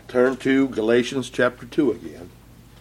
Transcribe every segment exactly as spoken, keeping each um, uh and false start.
turn to Galatians chapter two again.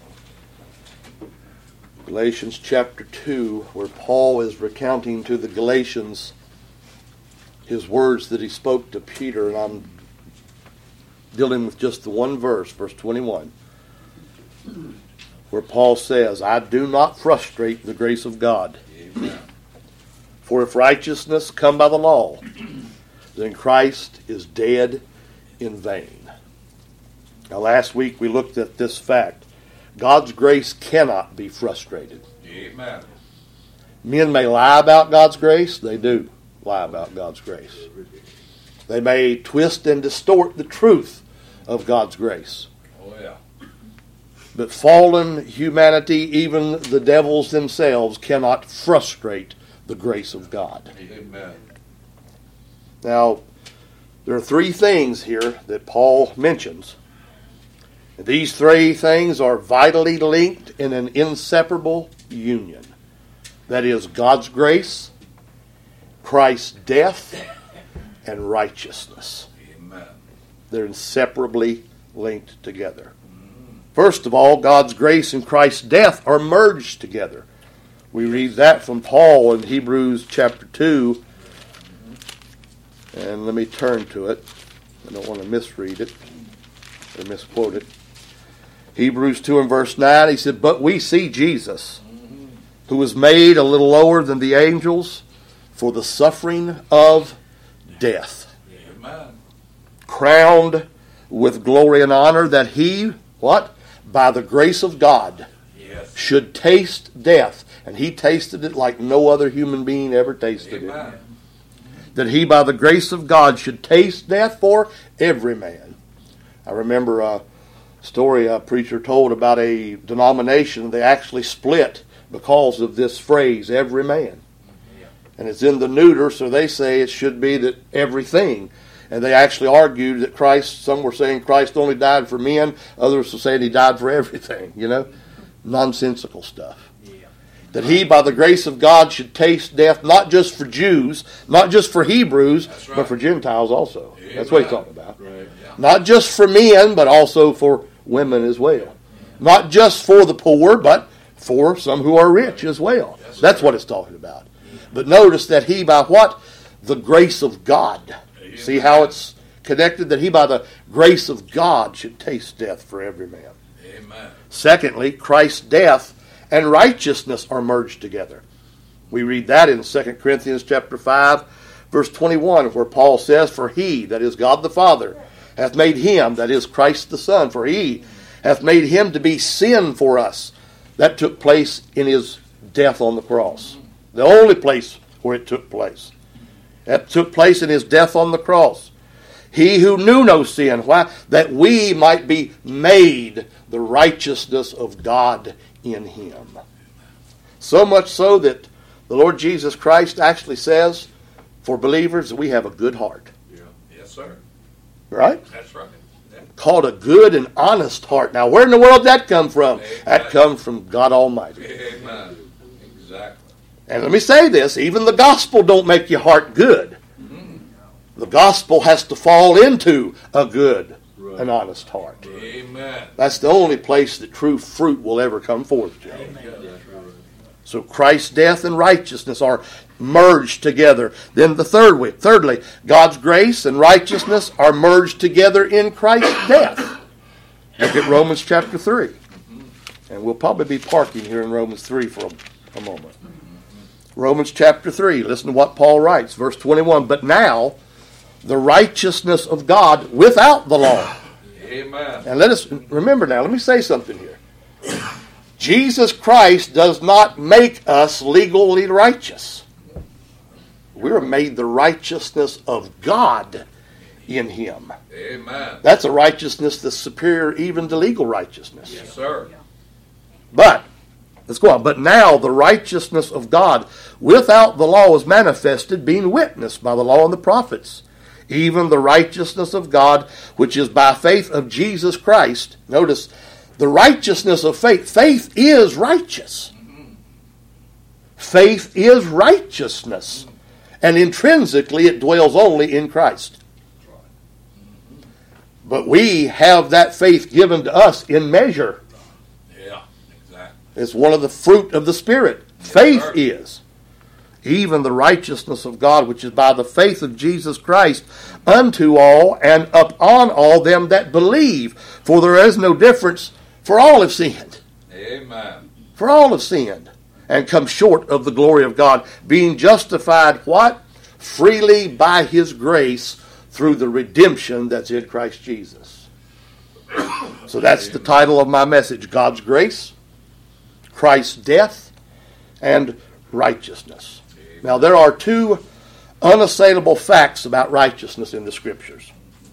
Galatians chapter two, where Paul is recounting to the Galatians his words that he spoke to Peter, and I'm dealing with just the one verse, verse twenty-one, where Paul says, I do not frustrate the grace of God. Amen. For if righteousness come by the law, then Christ is dead in vain. Now last week we looked at this fact. God's grace cannot be frustrated. Amen. Men may lie about God's grace. They do lie about God's grace. They may twist and distort the truth of God's grace. Oh, yeah. But fallen humanity, even the devils themselves, cannot frustrate the grace of God. Amen. Now, there are three things here that Paul mentions. These three things are vitally linked in an inseparable union. That is God's grace, Christ's death, and righteousness. Amen. They're inseparably linked together. First of all, God's grace and Christ's death are merged together. We read that from Paul in Hebrews chapter two. And let me turn to it. I don't want to misread it or misquote it. Hebrews two and verse nine, he said, But we see Jesus, who was made a little lower than the angels for the suffering of death, Amen. crowned with glory and honor, that he, what? By the grace of God, Yes. should taste death. And he tasted it like no other human being ever tasted Amen. it. That he, by the grace of God, should taste death for every man. I remember a story a preacher told about a denomination. They actually split because of this phrase, every man. And it's in the neuter, so they say it should be that everything. And they actually argued that Christ, some were saying Christ only died for men, others were saying he died for everything, you know. Nonsensical stuff. That he, by the grace of God, should taste death, not just for Jews, not just for Hebrews, right, but for Gentiles also. Amen. That's what he's talking about. Right. Yeah. Not just for men, but also for women as well. Not just for the poor, but for some who are rich as well. Yes, that's what it's talking about. But notice that he, by what? The grace of God. Amen. See how it's connected? That he, by the grace of God, should taste death for every man. Amen. Secondly, Christ's death and righteousness are merged together. We read that in Second Corinthians chapter five, verse twenty-one, where Paul says, For he, that is God the Father, hath made him, that is Christ the Son, for he hath made him to be sin for us. That took place in his death on the cross. The only place where it took place. That took place in his death on the cross. He who knew no sin, why? That we might be made the righteousness of God in him. So much so that the Lord Jesus Christ actually says for believers that we have a good heart. Yeah. Yes, sir. Right? That's right. Yeah. Called a good and honest heart. Now, where in the world did that come from? Amen. That comes from God Almighty. Amen. Exactly. And let me say this, even the gospel don't make your heart good. Mm-hmm. The gospel has to fall into a good right. and honest heart. Amen. That's the only place that true fruit will ever come forth, Joe. Amen. So Christ's death and righteousness are merged together. Then the third way, thirdly, God's grace and righteousness are merged together in Christ's death. Look at Romans chapter three. And we'll probably be parking here in Romans three for a, a moment. Romans chapter three, listen to what Paul writes, verse twenty-one. But now, the righteousness of God without the law. Amen. And let us remember now, let me say something here. Jesus Christ does not make us legally righteous. We are made the righteousness of God in him. Amen. That's a righteousness that's superior even to legal righteousness. Yes, sir. But, let's go on. But now the righteousness of God without the law is manifested, being witnessed by the law and the prophets. Even the righteousness of God, which is by faith of Jesus Christ. Notice, the righteousness of faith. Faith is righteous. Faith is righteousness. And intrinsically it dwells only in Christ. But we have that faith given to us in measure. Yeah, exactly. It's one of the fruit of the Spirit. Yes, Faith sir. is. Even the righteousness of God, which is by the faith of Jesus Christ, unto all and upon all them that believe. For there is no difference, for all have sinned. Amen. For all have sinned, and come short of the glory of God, being justified, what? Freely by His grace, through the redemption that's in Christ Jesus. So that's the title of my message, God's grace, Christ's death, and righteousness. Now, there are two unassailable facts about righteousness in the Scriptures.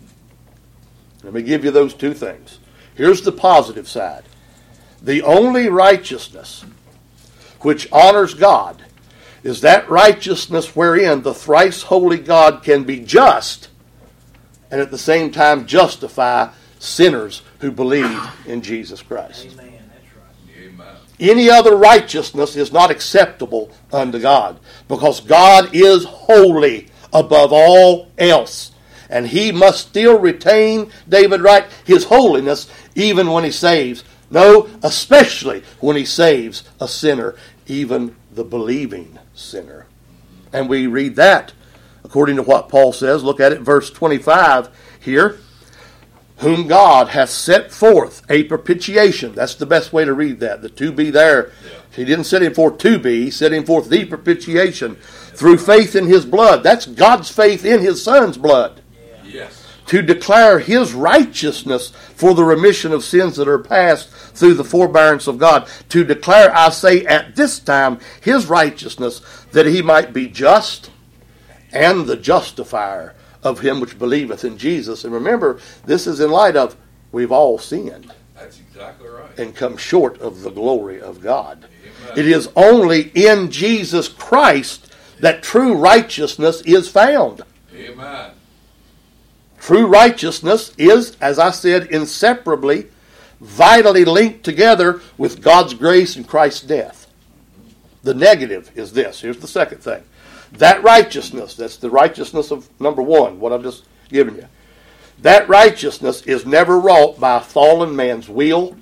Let me give you those two things. Here's the positive side. The only righteousness which honors God is that righteousness wherein the thrice holy God can be just and at the same time justify sinners who believe in Jesus Christ. Amen. That's right. Amen. Any other righteousness is not acceptable unto God, because God is holy above all else. And He must still retain, David writes, His holiness even when He saves. No, especially when He saves a sinner, even the believing sinner. And we read that according to what Paul says. Look at it, verse twenty-five here. Whom God hath set forth a propitiation. That's the best way to read that. The to be there. Yeah. He didn't set him forth to be. He set him forth the propitiation through faith in His blood. That's God's faith in His Son's blood. Yes. To declare His righteousness for the remission of sins that are past through the forbearance of God. To declare, I say, at this time, His righteousness, that He might be just and the justifier of him which believeth in Jesus. And remember, this is in light of we've all sinned That's exactly right. and come short of the glory of God. Amen. It is only in Jesus Christ that true righteousness is found. Amen. True righteousness is, as I said, inseparably, vitally linked together with God's grace and Christ's death. The negative is this. Here's the second thing. That righteousness, that's the righteousness of number one, what I've just given you. That righteousness is never wrought by a fallen man's will,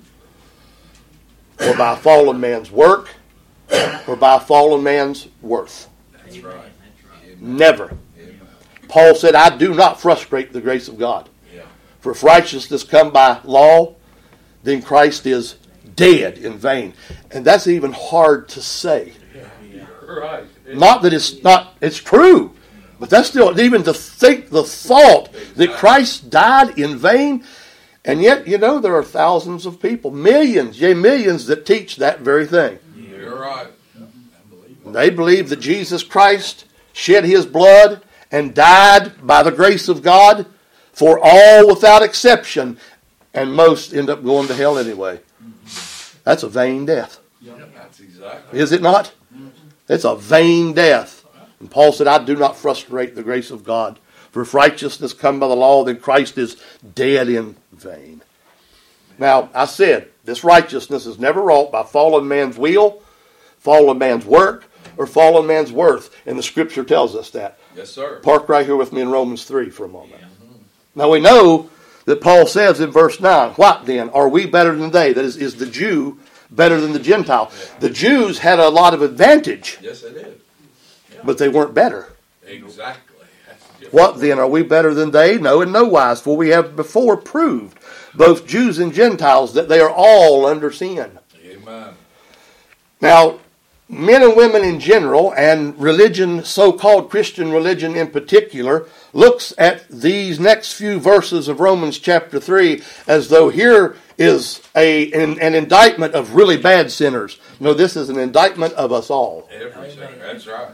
or by a fallen man's work, or by a fallen man's worth. That's right. Amen. Never. Amen. Paul said, I do not frustrate the grace of God. Yeah. For if righteousness come by law, then Christ is dead in vain. And that's even hard to say. You're right. It's Not that it's not, it's true. But that's still, even to think the thought that Christ died in vain. And yet, you know, there are thousands of people, millions, yea, millions that teach that very thing. You're right. They believe that Jesus Christ shed His blood and died by the grace of God for all without exception. And most end up going to hell anyway. That's a vain death. That's exactly. Is it not? It's a vain death. And Paul said, I do not frustrate the grace of God. For if righteousness come by the law, then Christ is dead in vain. Now, I said, this righteousness is never wrought by fallen man's will, fallen man's work, or fallen man's worth. And the Scripture tells us that. Yes, sir. Park right here with me in Romans three for a moment. Now, we know that Paul says in verse nine, what then? Are we better than they? That is, is the Jew better than the Gentile? The Jews had a lot of advantage, Yes, it is. but they weren't better. Exactly. That's different. What then? Are we better than they? No, in no wise. For we have before proved, both Jews and Gentiles, that they are all under sin. Amen. Now, men and women in general, and religion, so-called Christian religion in particular, looks at these next few verses of Romans chapter three as though here is a an, an indictment of really bad sinners. No, this is an indictment of us all. Everything. That's right.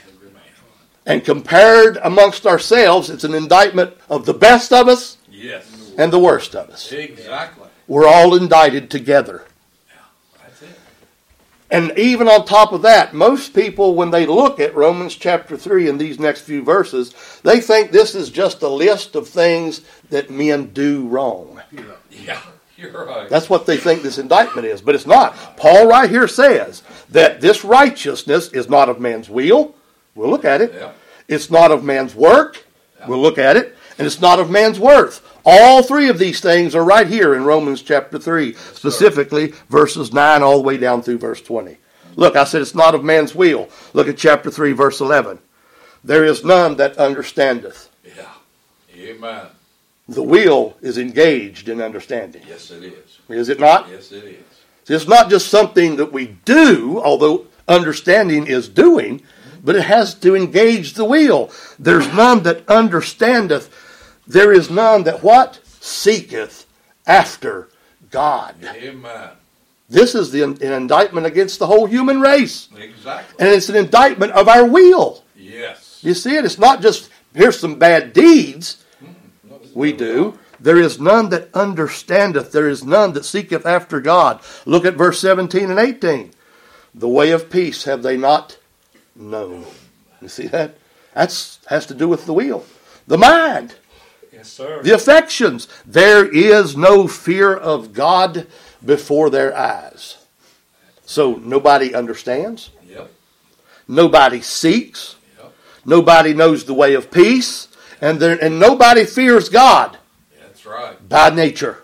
And compared amongst ourselves, it's an indictment of the best of us Yes. and the worst of us. Exactly. We're all indicted together. That's it. And even on top of that, most people, when they look at Romans chapter three and these next few verses, they think this is just a list of things that men do wrong. Yeah. You're right. That's what they think this indictment is, but it's not. Paul right here says that this righteousness is not of man's will. We'll look at it. Yeah. It's not of man's work. We'll look at it. And it's not of man's worth. All three of these things are right here in Romans chapter three, specifically verses nine all the way down through verse twenty. Look, I said it's not of man's will. Look at chapter three, verse eleven. There is none that understandeth. Yeah. Amen. The will is engaged in understanding. Yes, it is. Is it not? Yes, it is. It's not just something that we do, although understanding is doing, but it has to engage the will. There's none that understandeth. There is none that what? Seeketh after God. Amen. This is the, an indictment against the whole human race. Exactly. And it's an indictment of our will. Yes. You see it? It's not just, here's some bad deeds we do. There is none that understandeth. There is none that seeketh after God. Look at verse seventeen and eighteen. The way of peace have they not known. You see that? That has to do with the will. The mind. Yes, sir. The affections. There is no fear of God before their eyes. So nobody understands. Yep. Nobody seeks. Yep. Nobody knows the way of peace. And, there, and nobody fears God. That's right. By nature.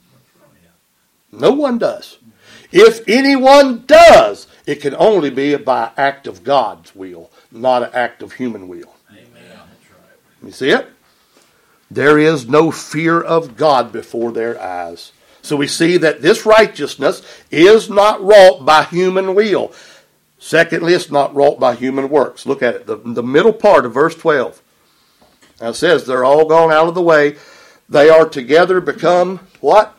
No one does. If anyone does, it can only be by act of God's will, not an act of human will. Amen. You see it? There is no fear of God before their eyes. So we see that this righteousness is not wrought by human will. Secondly, it's not wrought by human works. Look at it. The, the middle part of verse twelve. Now it says they're all gone out of the way. They are together become what?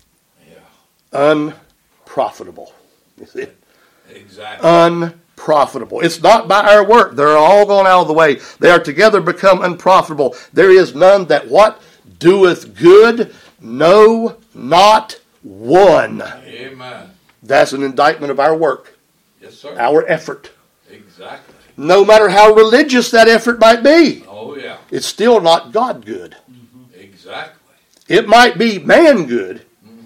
Yeah. Unprofitable. You see it? Exactly. Unprofitable. It's not by our work. They're all gone out of the way. They are together become unprofitable. There is none that what? Doeth good? No, not one. Amen. That's an indictment of our work. Yes, sir. Our effort. Exactly. No matter how religious that effort might be, Oh, yeah. it's still not God good. Exactly. It might be man good.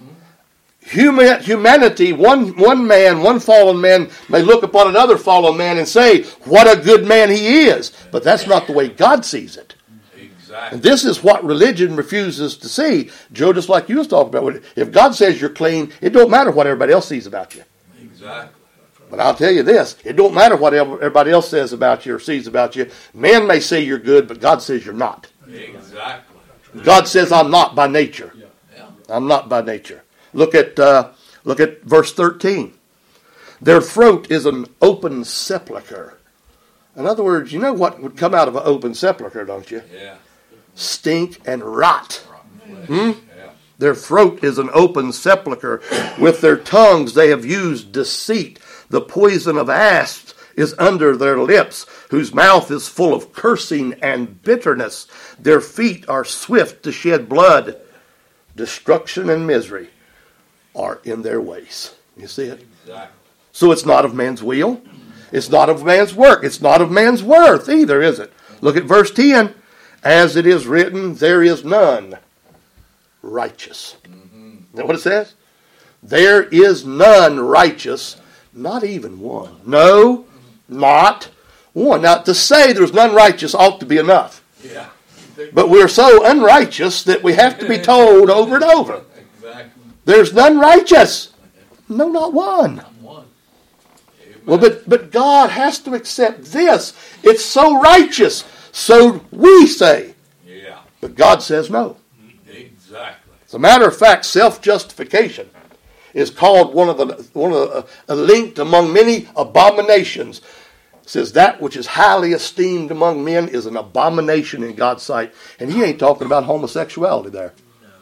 Human, humanity, one, one man, one fallen man may look upon another fallen man and say, what a good man he is. But that's not the way God sees it. Exactly. And this is what religion refuses to see. Joe, just like you was talking about, if God says you're clean, it don't matter what everybody else sees about you. Exactly. But I'll tell you this, it don't matter what everybody else says about you or sees about you. Man may say you're good, but God says you're not. Exactly. God says I'm not by nature. Yeah. I'm not by nature. Look at uh, look at verse thirteen. Their throat is an open sepulcher. In other words, you know what would come out of an open sepulcher, don't you? Yeah. Stink and rot. Hmm? Yeah. Their throat is an open sepulcher. With their tongues they have used deceit. The poison of asps is under their lips, whose mouth is full of cursing and bitterness. Their feet are swift to shed blood. Destruction and misery are in their ways. You see it? Exactly. So it's not of man's will. It's not of man's work. It's not of man's worth either, is it? Look at verse ten. As it is written, there is none righteous. Mm-hmm. Is that what it says? There is none righteous, not even one. No, not one. Now, to say there's none righteous ought to be enough. Yeah. But we're so unrighteous that we have to be told over and over. Exactly. There's none righteous. No, not one. One. Amen. Well, but, but God has to accept this. It's so righteous. So we say. Yeah. But God says no. Exactly. As a matter of fact, self-justification is called one of the one of the, uh, linked among many abominations. It says that which is highly esteemed among men is an abomination in God's sight. And he ain't talking about homosexuality there.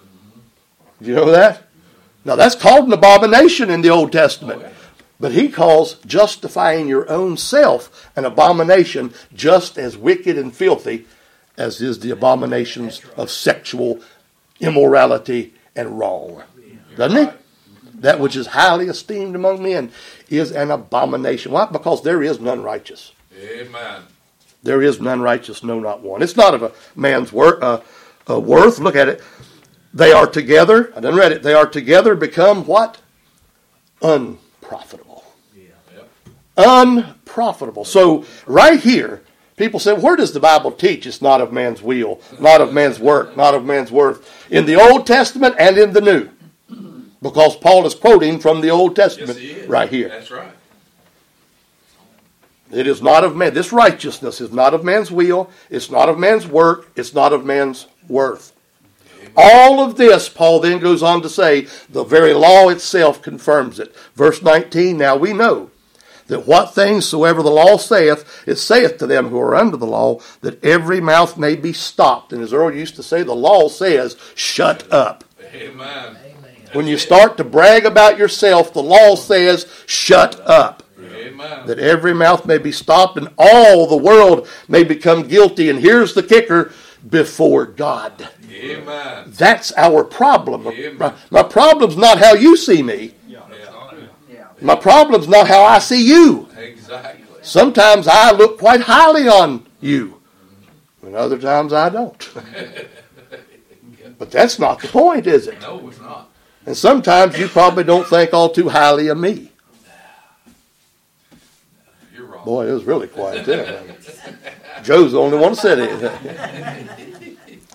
Do you know that? Now that's called an abomination in the Old Testament. But he calls justifying your own self an abomination just as wicked and filthy as is the abominations of sexual immorality and wrong. Doesn't he? That which is highly esteemed among men is an abomination. Why? Because there is none righteous. Amen. There is none righteous, no, not one. It's not of a man's wor- uh, uh, worth. Look at it. They are together. I done read it. They are together become what? Unprofitable. Yep. Unprofitable. So right here, People say, where does the Bible teach it's not of man's will, not of man's work, not of man's worth? In the Old Testament and in the New. Because Paul is quoting from the Old Testament yes, right here. That's right. It is not of man. This righteousness is not of man's will. It's not of man's work. It's not of man's worth. Amen. All of this, Paul then goes on to say, the very law itself confirms it. Verse nineteen, now we know that what things soever the law saith, it saith to them who are under the law, that every mouth may be stopped. And as Earl used to say, the law says, shut up. Amen. When you start to brag about yourself, the law says, shut up. Amen. That every mouth may be stopped and all the world may become guilty. And here's the kicker, before God. Amen. That's our problem. Amen. My, my problem's not how you see me. Yeah. My problem's not how I see you. Exactly. Sometimes I look quite highly on you, and other times I don't. But that's not the point, is it? No, it's not. And sometimes you probably don't think all too highly of me. You're wrong. Boy, it was really quiet there. Joe's the only one that said anything.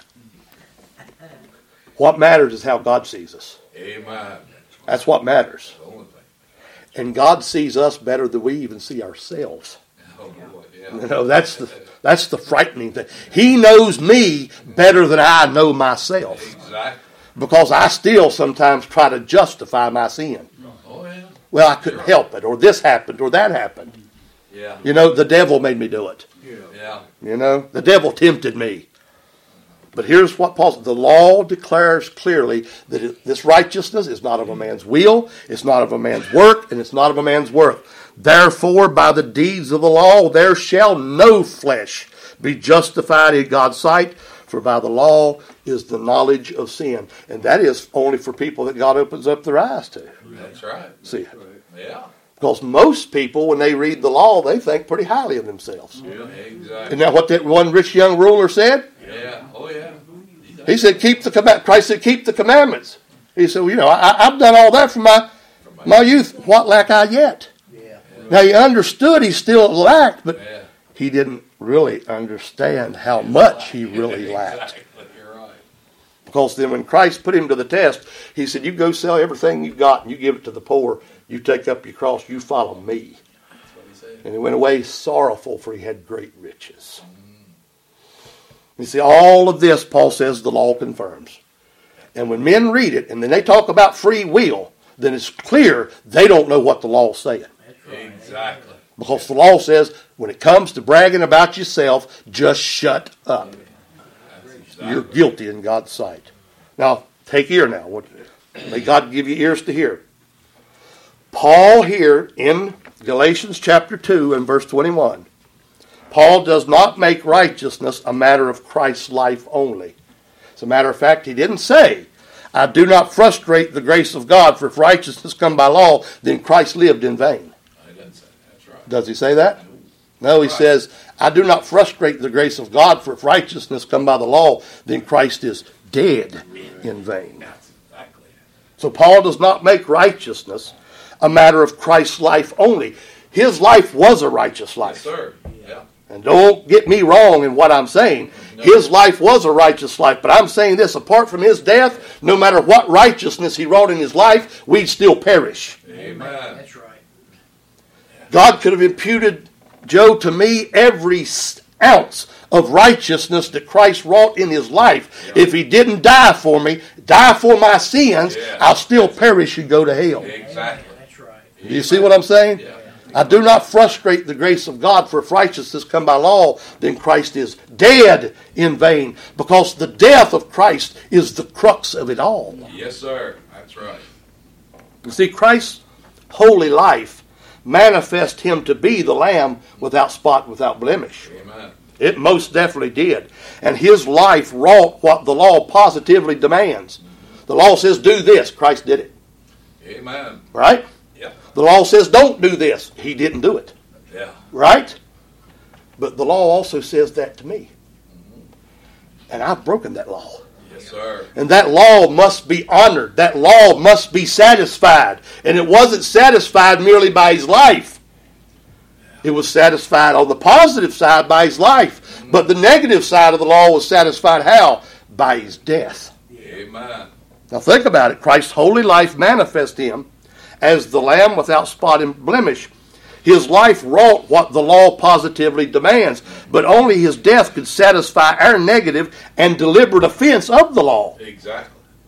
What matters is how God sees us. Amen. That's what matters. The only thing. And God sees us better than we even see ourselves. Oh, boy. Yeah. You know, that's the that's the frightening thing. He knows me better than I know myself. Exactly. Because I still sometimes try to justify my sin. Oh, yeah. Well, I couldn't help it, or this happened, or that happened. Yeah. You know, the devil made me do it. Yeah. You know, the devil tempted me. But here's what Paul said. The law declares clearly that it, this righteousness is not of a man's will, it's not of a man's work, and it's not of a man's worth. Therefore, by the deeds of the law, there shall no flesh be justified in God's sight, for by the law is the knowledge of sin. And that is only for people that God opens up their eyes to. That's right. See it. Yeah. Because most people, when they read the law, they think pretty highly of themselves. Yeah, exactly. Isn't that what that one rich young ruler said? Yeah. Oh, yeah. He said, keep the command. Christ said, keep the commandments. He said, well, you know, I, I've done all that from my, my youth. What lack I yet? Yeah. Now, he understood he still lacked, but Yeah. he didn't really understand how much he really lacked. Exactly. You're right. Because then when Christ put him to the test, he said, you go sell everything you've got and you give it to the poor. You take up your cross, you follow me. That's what he said. And he went away sorrowful, for he had great riches. You see, all of this, Paul says, the law confirms. And when men read it, and then they talk about free will, then it's clear they don't know what the law's saying. Exactly. Because the law says, when it comes to bragging about yourself, just shut up. Exactly. You're guilty in God's sight. Now, take ear now. What- May God give you ears to hear. Paul here in Galatians chapter two and verse twenty-one, Paul does not make righteousness a matter of Christ's life only. As a matter of fact, he didn't say, I do not frustrate the grace of God, for if righteousness come by law, then Christ lived in vain. I didn't say that. That's right. Does he say that? No, he Right. says, I do not frustrate the grace of God, for if righteousness come by the law, then Christ is dead in vain. That's exactly it. So Paul does not make righteousness a matter of Christ's life only. His life was a righteous Yes, life. sir. Yeah. And don't get me wrong in what I'm saying. His life was a righteous life. But I'm saying this, apart from his death, no matter what righteousness he wrought in his life, we'd still perish. Amen. That's right. God could have imputed, Joe, to me every ounce of righteousness that Christ wrought in his life. Yeah. If he didn't die for me, die for my sins, Yeah. I'll still perish and go to hell. Exactly. That's right. Do you see what I'm saying? Yeah. I do not frustrate the grace of God, for if righteousness come by law, then Christ is dead in vain. Because the death of Christ is the crux of it all. Yes, sir. That's right. You see, Christ's holy life manifest him to be the Lamb without spot, without blemish. Amen. It most definitely did. And his life wrought what the law positively demands. The law says do this. Christ did it. Amen. Right? Yeah. The law says don't do this. He didn't do it. Yeah. Right? But the law also says that to me. And I've broken that law. Yes, sir. And that law must be honored. That law must be satisfied. And it wasn't satisfied merely by his life. It was satisfied on the positive side by his life. But the negative side of the law was satisfied how? By his death. Amen. Now think about it. Christ's holy life manifested him as the Lamb without spot and blemish. His life wrought what the law positively demands, but only his death could satisfy our negative and deliberate offense of the law. Exactly.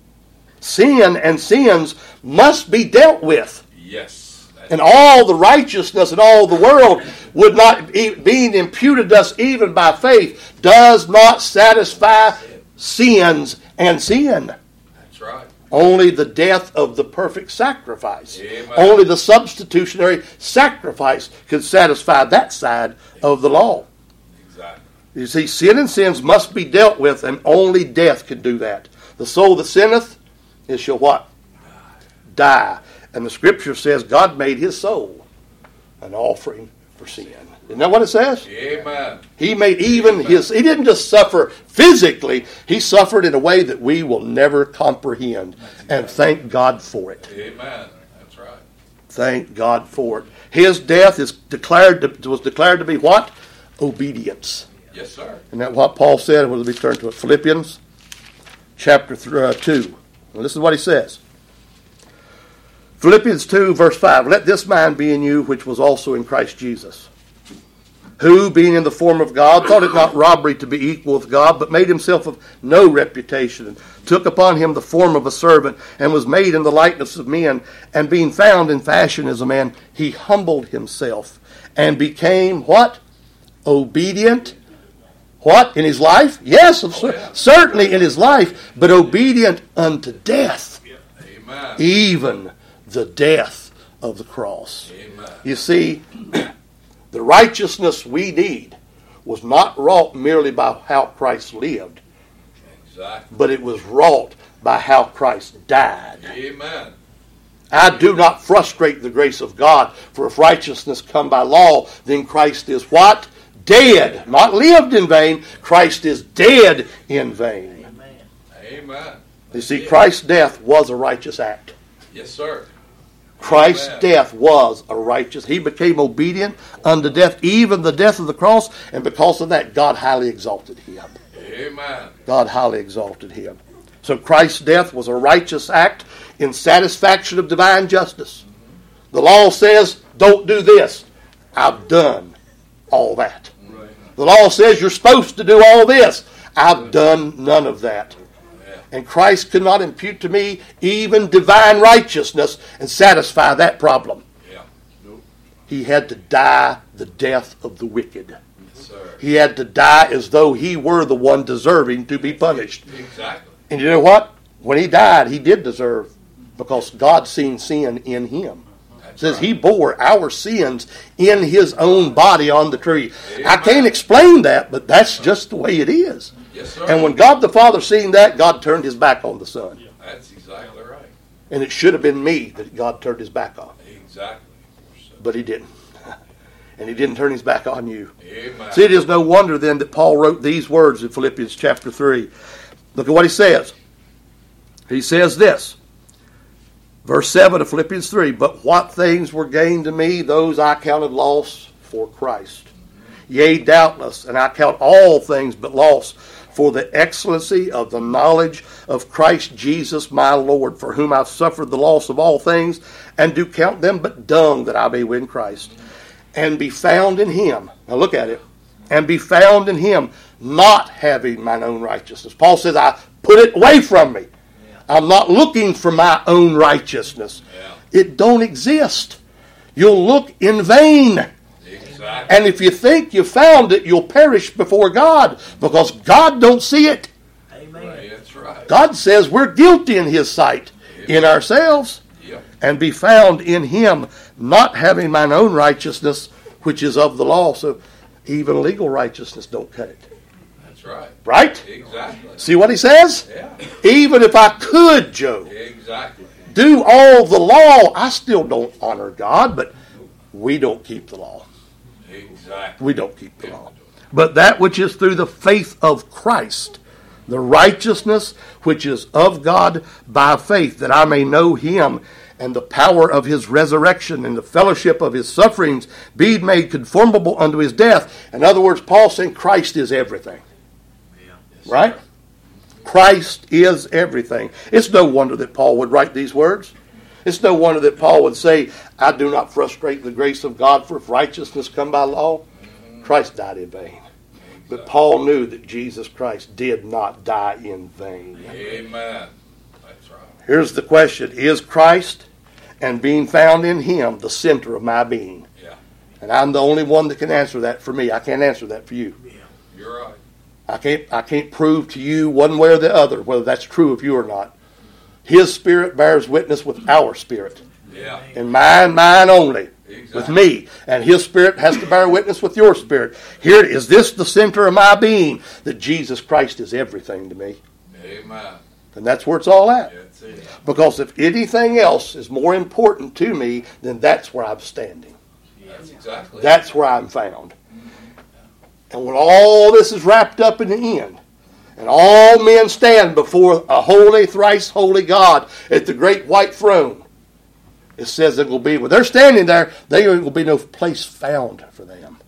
Sin and sins must be dealt with. Yes. And all the righteousness in all the world would not be being imputed to us even by faith does not satisfy sins and sin. That's right. Only the death of the perfect sacrifice. Amen. Only the substitutionary sacrifice can satisfy that side of the law. Exactly. You see, sin and sins must be dealt with, and only death can do that. The soul that sinneth, it shall what? Die. And the Scripture says God made his soul an offering for sin. Isn't that what it says? Amen. He made even Amen. his, he didn't just suffer physically, he suffered in a way that we will never comprehend. And thank God for it. Amen. That's right. Thank God for it. His death is declared to, was declared to be what? Obedience. Yes, sir. And that's what Paul said. We'll be turned to it. Philippians chapter th- uh, two. Well, this is what he says. Philippians two, verse five. Let this mind be in you, which was also in Christ Jesus, who, being in the form of God, thought it not robbery to be equal with God, but made himself of no reputation, and took upon him the form of a servant, and was made in the likeness of men. And being found in fashion as a man, he humbled himself, and became what? Obedient. What? In his life? Yes, Oh, yeah. certainly in his life, but obedient unto death. Amen. Even the death of the cross. Amen. You see, the righteousness we need was not wrought merely by how Christ lived, Exactly. but it was wrought by how Christ died. Amen. I do not frustrate the grace of God, for if righteousness come by law, then Christ is what? Dead. Not lived in vain. Christ is dead in vain. Amen. You see, Christ's death was a righteous act. Yes, sir. Christ's Amen. death was a righteous. He became obedient unto death, even the death of the cross, and because of that, God highly exalted him. Amen. God highly exalted him. So Christ's death was a righteous act in satisfaction of divine justice. The law says, don't do this. I've done all that. Right. The law says you're supposed to do all this. I've done none of that. Yeah. And Christ could not impute to me even divine righteousness and satisfy that problem. Yeah. Nope. He had to die the death of the wicked. Yes, sir. He had to die as though he were the one deserving to be punished. Exactly. And you know what? When he died, he did deserve, because God seen sin in him. It says he bore our sins in his own body on the tree. I can't explain that, but that's just the way it is. Yes, sir. And when God the Father seen that, God turned his back on the Son. That's exactly right. And it should have been me that God turned his back on. Exactly. But he didn't. And he didn't turn his back on you. Amen. See, it is no wonder then that Paul wrote these words in Philippians chapter three. Look at what he says. He says this. Verse seven of Philippians three, but what things were gained to me, those I counted loss for Christ. Yea, doubtless, and I count all things but loss for the excellency of the knowledge of Christ Jesus my Lord, for whom I've suffered the loss of all things, and do count them but dung, that I may win Christ, and be found in him. Now look at it. And be found in him, not having mine own righteousness. Paul says, I put it away from me. I'm not looking for my own righteousness. Yeah. It don't exist. You'll look in vain. Exactly. And if you think you found it, you'll perish before God, because God don't see it. Right, that's right. God says we're guilty in his sight, in ourselves, Yep. and be found in him, not having mine own righteousness, which is of the law. So even legal righteousness don't cut it. That's right. Right? Exactly. See what he says? Yeah. Even if I could, Joe, Exactly. do all the law, I still don't honor God, but we don't keep the law. Exactly. We don't keep the law. But that which is through the faith of Christ, The righteousness which is of God by faith, that I may know him and the power of his resurrection and the fellowship of his sufferings, be made conformable unto his death. In other words, Paul saying Christ is everything. Yeah. Yes, right? sir. Christ is everything. It's no wonder that Paul would write these words. It's no wonder that Paul would say, I do not frustrate the grace of God, for if righteousness come by law, Christ died in vain. But Paul knew that Jesus Christ did not die in vain. Amen. That's right. Here's the question. Is Christ and being found in him the center of my being? Yeah. And I'm the only one that can answer that for me. I can't answer that for you. Yeah. You're right. I can't, I can't prove to you one way or the other whether that's true of you or not. His spirit bears witness with our spirit. Yeah. And mine, mine only. Exactly. With me. And his spirit has to bear witness with your spirit. Here, is this the center of my being? That Jesus Christ is everything to me. Amen. And that's where it's all at. That's it. Because if anything else is more important to me, then that's where I'm standing. That's exactly. That's where I'm found. And when all this is wrapped up in the end, and all men stand before a holy, thrice holy God at the great white throne, it says there will be, when they're standing there, there will be no place found for them.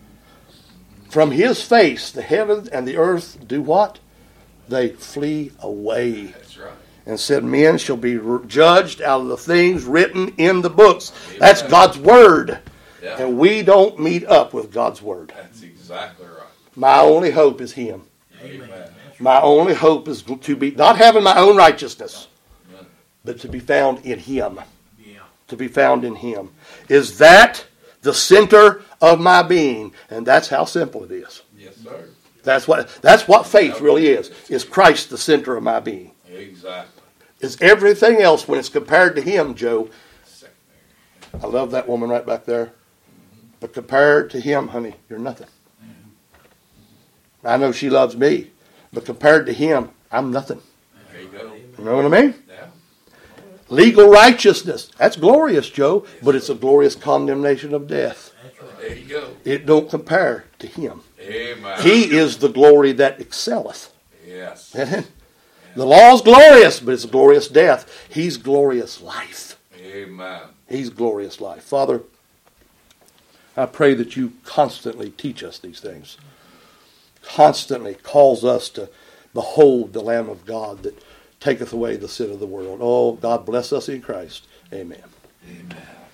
From his face, the heavens and the earth do what? They flee away. That's right. And said, men shall be judged out of the things written in the books. That's God's word. Yeah. And we don't meet up with God's word. That's exactly right. My only hope is him. Amen. My only hope is to be, not having my own righteousness, but to be found in him. Yeah. To be found in him. Is that the center of my being? And that's how simple it is. Yes, sir. That's what, that's what faith really is. Is Christ the center of my being? Exactly. Is everything else, when it's compared to him, Joe? Secondary. I love that woman right back there. But compared to him, honey, you're nothing. I know she loves me. But compared to him, I'm nothing. There you go. You know what I mean? Yeah. Legal righteousness. That's glorious, Joe. But it's a glorious condemnation of death. That's right. There you go. It don't compare to him. Amen. He is the glory that excelleth. Yes. The law's glorious, but it's glorious death. He's glorious life. Amen. He's glorious life. Father, I pray that you constantly teach us these things. Constantly calls us to behold the Lamb of God that taketh away the sin of the world. Oh, God bless us in Christ. Amen. Amen.